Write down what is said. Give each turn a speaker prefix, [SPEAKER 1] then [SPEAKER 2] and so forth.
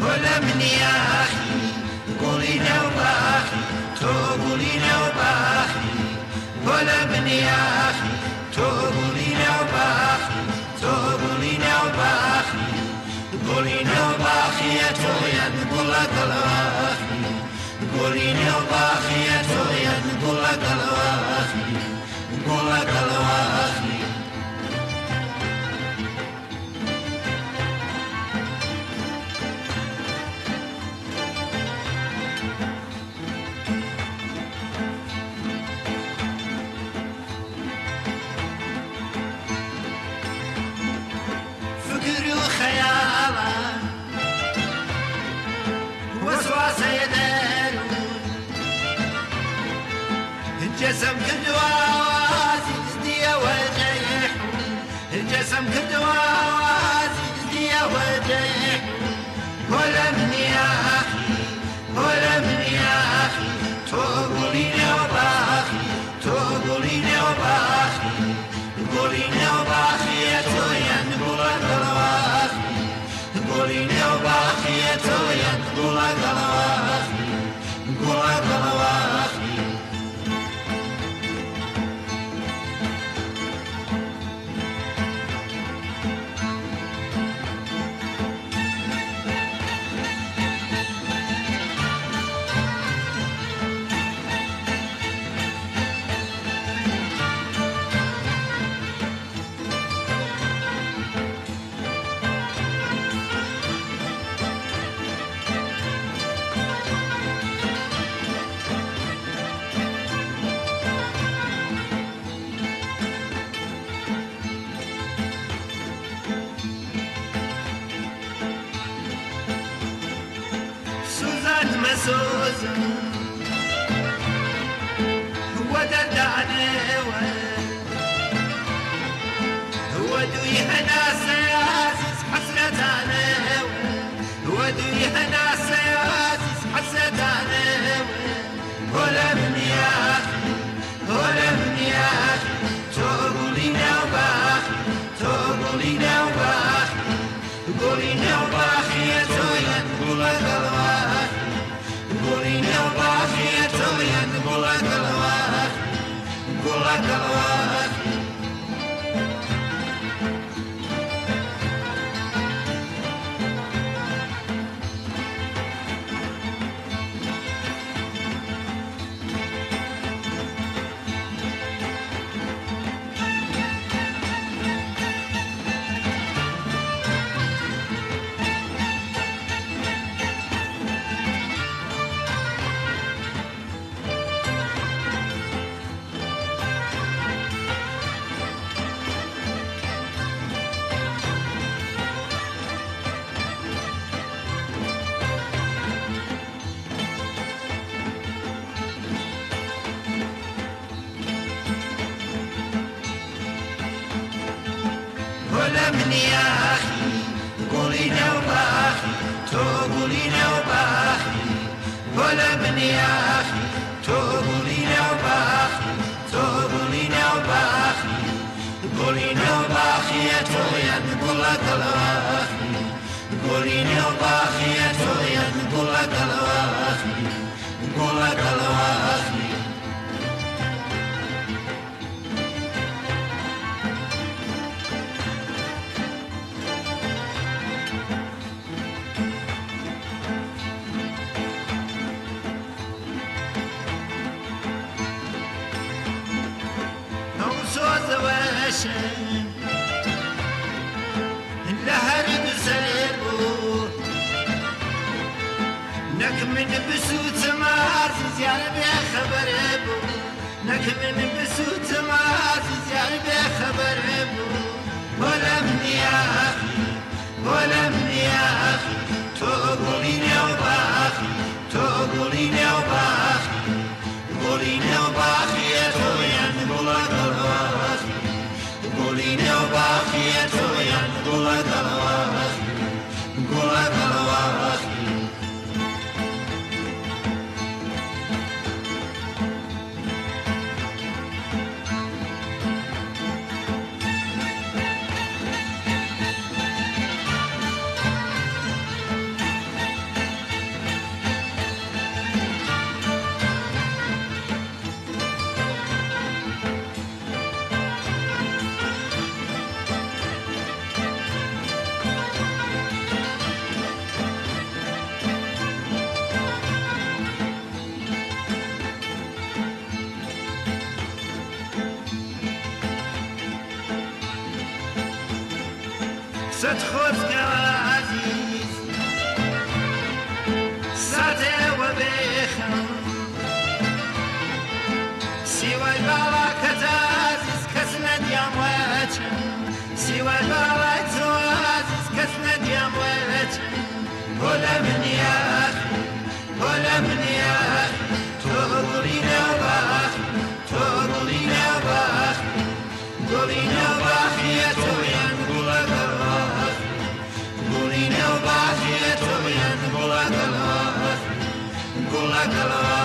[SPEAKER 1] ولا من يا أخي قولينا وباخي تقولينا وباخي ولا من يا أخي تقولينا وباخي تقولينا وباخي قولينا وباخي يا تويا نقول لك الواخي قولينا وباخي يا تويا نقول لك الواخي نقول لك الواخي فكري وخيالك وسواس يدارون الجسم كدوازي تزديا وجيحون الجسم كدوازي تزديا وجيحون ولا من يا أخي ولا من يا أخي تقوليني وباخي تقوليني وباخي قوليني وباخي يا تويا نقول لك الواخي قوليني وباخي يا تويا نقول لك الواخي نقول لك الواخي سوزات مسوزة ودد عليوة ودويها ناس ياسس حسرة عليوة ودويها ناس ياسس حسرة عليوة ولا من يا أخي ولا من يا أخي تقولينا وباخي تقولينا وباخي قولينا وباخي يا تويا نقول لك الواخي قولينا وباخي يا تويا نقول لك الواخي نقول لك الواخي ولا من يا أخي قولينا وباخي تقولينا وباخي ولا من يا أخي تقولينا وباخي تقولينا وباخي قولينا وباخي يا تويا نقول لك الواخي قولينا وباخي يا تويا نقول لك الواخي نقول لك الواخي واشن لهر بسربو نكمن بسوت ماز زيار بخبر بو نكمن بسوت ماز زيار بخبر بو ولا من يا أخي ولا من يا أخي تقوليني وباخي تقوليني وباخي قوليني وباخي يا تويا نقول لك الواخي قوليني وباخي يا تويا نقول لك الواخي نقول لك الواخي ست خود عزیز ساته و بخم سوى البركة عزيز كسند يا مواتن سوى البركة عزيز كسند يا مواتن ولا من يا أخي ولا من يا أخي تغضرينا باخي تغضرينا باخي قولينا باخي يا تويان قولك الله قولينا باخي يا تويان قولك الله قولك الله